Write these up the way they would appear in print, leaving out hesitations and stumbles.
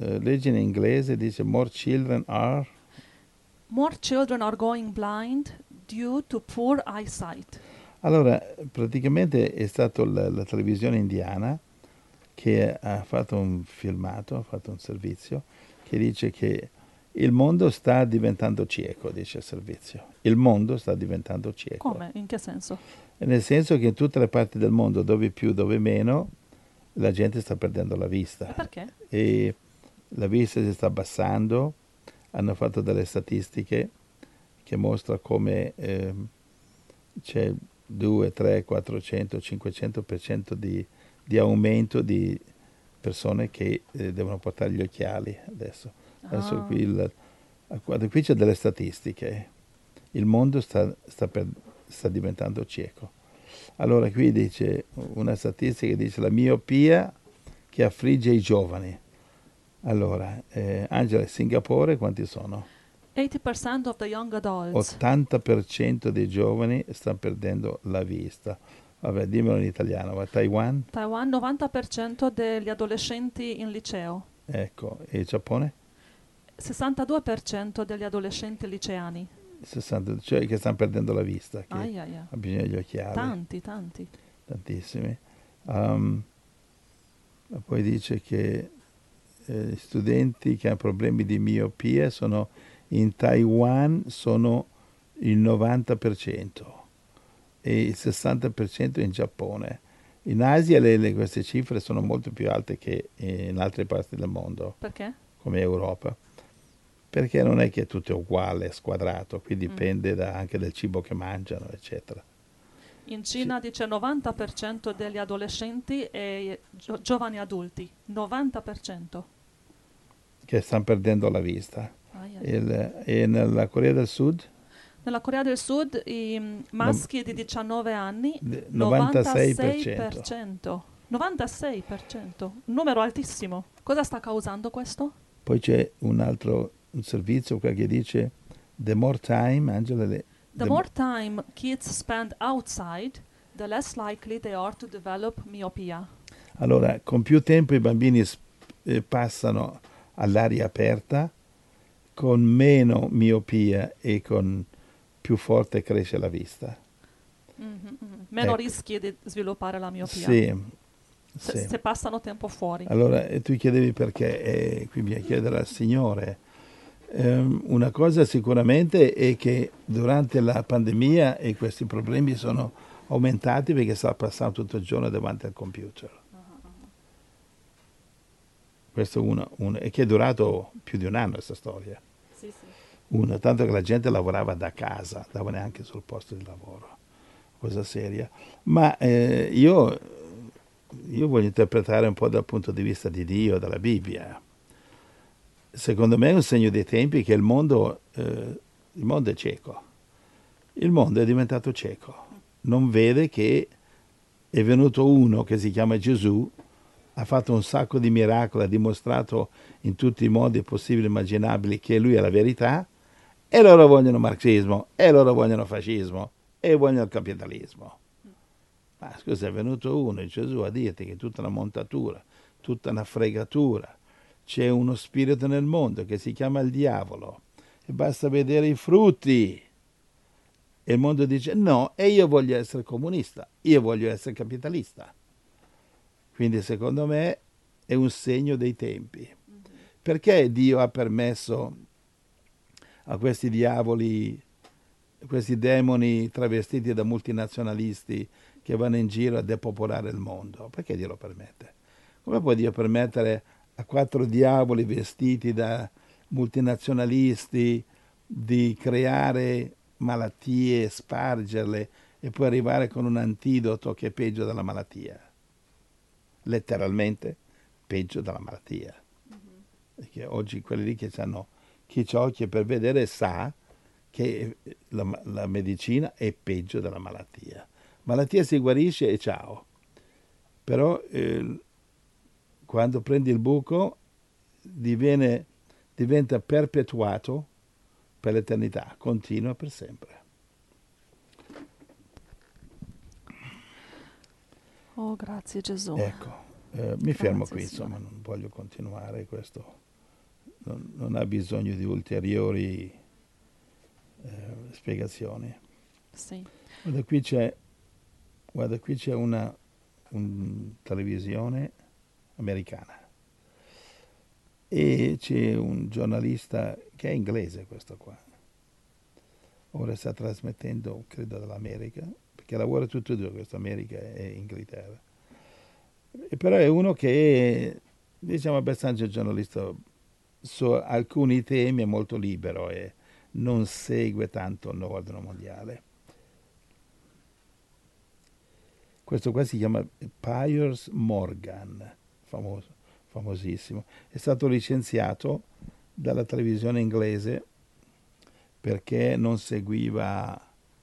leggi in inglese, dice more children are... More children are going blind due to poor eyesight. Allora, praticamente è stato la televisione indiana che ha fatto un filmato, ha fatto un servizio, che dice che il mondo sta diventando cieco, dice il servizio. Il mondo sta diventando cieco. Come? In che senso? E nel senso che in tutte le parti del mondo, dove più, dove meno, la gente sta perdendo la E vista. perché? E la vista si sta abbassando. Hanno fatto delle statistiche che mostra come c'è 2, 3, 400, 500% di aumento di persone che devono portare gli occhiali adesso. Adesso Ah, guarda, qui c'è delle statistiche. Il mondo sta diventando cieco. Allora qui dice una statistica che dice la miopia che affligge i giovani. Allora, Angela, Singapore quanti sono? 80% of the young adults. 80% dei giovani stanno perdendo la vista. Vabbè, dimmelo in italiano, ma Taiwan? Taiwan 90% degli adolescenti in liceo. Ecco, e il Giappone? 62% degli adolescenti liceani. 60, cioè che stanno perdendo la vista, che Aia, aia. ha bisogno degli occhiali, Tanti, tanti. tantissimi. Um, Poi dice che gli studenti che hanno problemi di miopia sono in Taiwan sono il 90% e il 60% in Giappone. In Asia queste cifre sono molto più alte che in altre parti del mondo, Perché? come Europa, perché non è che tutto è uguale, è squadrato, qui Mm. dipende anche dal cibo che mangiano, eccetera. In Sì, Cina dice 90% degli adolescenti e giovani adulti. 90%. che stanno perdendo la vista. Aia, aia. E nella Corea del Sud Nella Corea del Sud i no- maschi di 19 anni 96%. 96%. 96%. Un numero altissimo. Cosa sta causando questo? Poi c'è un servizio qua che dice the more time, Angela, The more time kids spend outside, the less likely they are to develop myopia. allora con più tempo i bambini passano all'aria aperta, con meno miopia e con più forte cresce la vista. Mhm, mhm. Meno Ecco, rischi di sviluppare la miopia sì, sì. se passano tempo fuori. Allora, tu chiedevi perché, qui bisogna chiedere al Signore. Una cosa sicuramente è che durante la pandemia questi problemi sono aumentati perché sta passando tutto il giorno davanti al computer. Questo è uno, e che è durato più di un anno questa storia. Sì, sì. Uno, tanto che la gente lavorava da casa, andava neanche sul posto di lavoro. Cosa seria. Ma io voglio interpretare un po' dal punto di vista di Dio, dalla Bibbia. Secondo me è un segno dei tempi che il mondo è cieco. Il mondo è diventato cieco. Non vede che è venuto uno che si chiama Gesù, ha fatto un sacco di miracoli, ha dimostrato in tutti i modi possibili e immaginabili che lui è la verità, e loro vogliono marxismo, e loro vogliono fascismo, e vogliono il capitalismo. Ma scusa, è venuto uno, Gesù, a dirti che è tutta una montatura, tutta una fregatura. C'è uno spirito nel mondo che si chiama il diavolo e basta vedere i frutti. E il mondo dice no, e io voglio essere comunista, io voglio essere capitalista. Quindi secondo me è un segno dei tempi. Perché Dio ha permesso a questi diavoli, questi demoni travestiti da multinazionalisti che vanno in giro a depopolare il mondo? Perché Dio lo permette? Come può Dio permettere a 4 diavoli vestiti da multinazionalisti di creare malattie, spargerle e poi arrivare con un antidoto che è peggio della malattia? Letteralmente peggio della malattia. Perché oggi quelli lì che hanno chi ha occhi per vedere sa che la medicina è peggio della malattia. Malattia si guarisce e ciao. Però quando prendi il buco diventa perpetuato per l'eternità, continua per sempre. Oh, grazie Gesù. Ecco, mi fermo Grazie qui, insomma, Signore. non voglio continuare questo. non ha bisogno di ulteriori spiegazioni. Sì. Guarda, qui c'è una televisione americana e c'è un giornalista che è inglese, questo qua. Ora sta trasmettendo, credo, dall'America, perché lavora tutti e due, questo America e Inghilterra. E però è uno che è, diciamo, abbastanza giornalista su alcuni temi, è molto libero e non segue tanto il ordine mondiale. Questo qua si chiama Piers Morgan, famosissimo. È stato licenziato dalla televisione inglese perché non seguiva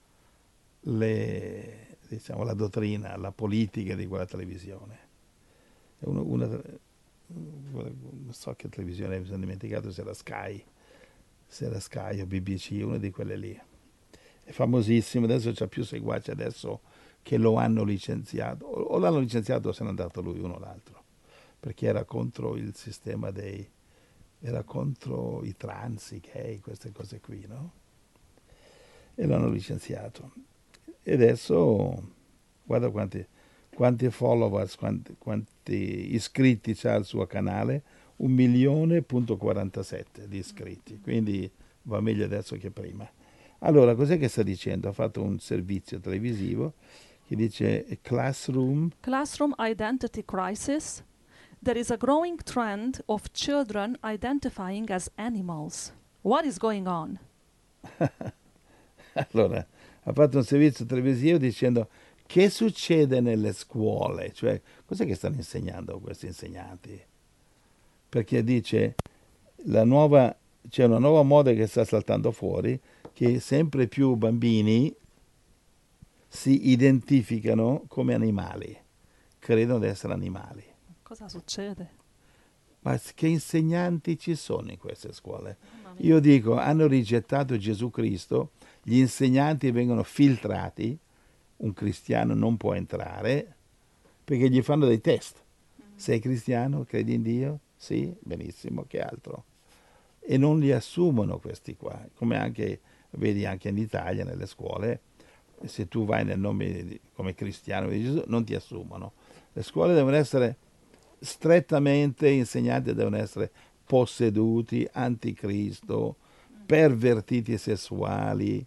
diciamo, la dottrina, la politica di quella televisione. Non so che televisione, mi sono dimenticato se era Sky o BBC, una di quelle lì. È famosissimo, adesso c'ha più seguaci adesso che lo hanno licenziato, o l'hanno licenziato o se n'è andato lui, uno o l'altro, perché era contro il sistema era contro i trans, i gay, queste cose qui, no? E l'hanno licenziato. E adesso, guarda quanti followers, quanti iscritti c'ha al suo canale, 1.000.47 di iscritti, quindi va meglio adesso che prima. Allora, cos'è che sta dicendo? Ha fatto un servizio televisivo che dice Classroom Identity crisis. There is a growing trend of children identifying as animals. What is going on? Allora, ha fatto un servizio televisivo dicendo che succede nelle scuole, cioè cos'è che stanno insegnando questi insegnanti? Perché dice c'è una nuova moda che sta saltando fuori, che sempre più bambini si identificano come animali, credono di essere animali. Cosa succede? Ma che insegnanti ci sono in queste scuole? Mamma mia. Io dico, hanno rigettato Gesù Cristo, gli insegnanti vengono filtrati, un cristiano non può entrare, perché gli fanno dei test. Sei cristiano? Credi in Dio? Sì? Benissimo, che altro? E non li assumono questi qua, come anche, vedi anche in Italia, nelle scuole, se tu vai nel nome come cristiano di Gesù, non ti assumono. Le scuole devono essere strettamente, gli insegnanti devono essere posseduti, anticristo, pervertiti sessuali,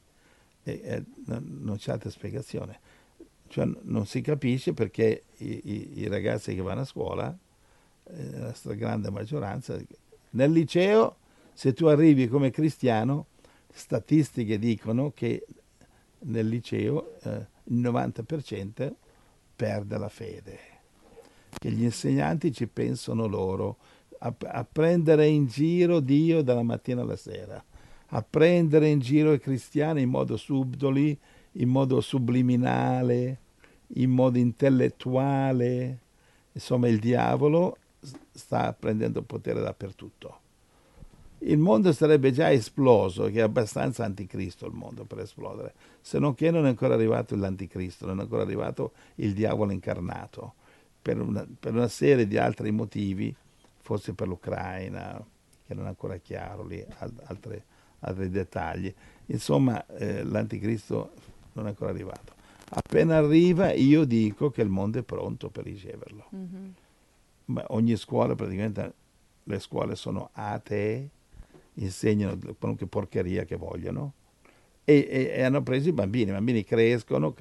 non c'è altra spiegazione. Cioè non si capisce perché i ragazzi che vanno a scuola, la stragrande maggioranza, nel liceo, se tu arrivi come cristiano, statistiche dicono che nel liceo il 90% perde la fede, che gli insegnanti ci pensano loro, a prendere in giro Dio dalla mattina alla sera, a prendere in giro i cristiani in modo subdoli, in modo subliminale, in modo intellettuale. Insomma, il diavolo sta prendendo potere dappertutto. Il mondo sarebbe già esploso, che è abbastanza anticristo il mondo per esplodere, se non che non è ancora arrivato l'anticristo, non è ancora arrivato il diavolo incarnato, per una serie di altri motivi, forse per l'Ucraina, che non è ancora chiaro, lì, altri dettagli. Insomma, l'anticristo non è ancora arrivato. Appena arriva, io dico che il mondo è pronto per riceverlo. Mm-hmm. Ma ogni scuola, praticamente, le scuole sono atee, insegnano qualunque porcheria che vogliono e hanno preso i bambini crescono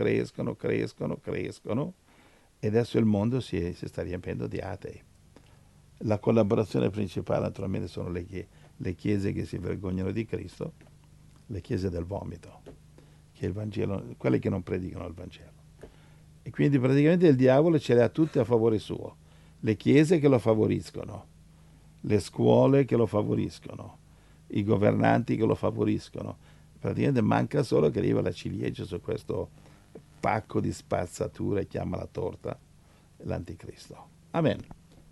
e adesso il mondo si sta riempiendo di atei. La collaborazione principale naturalmente sono le chiese che si vergognano di Cristo, le chiese del vomito, che il Vangelo, quelle che non predicano il Vangelo. E quindi praticamente il diavolo ce le ha tutte a favore suo, le chiese che lo favoriscono, le scuole che lo favoriscono, i governanti che lo favoriscono. Praticamente manca solo che arriva la ciliegia su questo pacco di spazzatura e chiama la torta l'anticristo. Amen.